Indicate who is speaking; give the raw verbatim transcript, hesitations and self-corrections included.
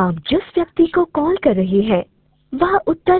Speaker 1: आप जिस व्यक्ति को कॉल कर रहे हैं वह उत्तर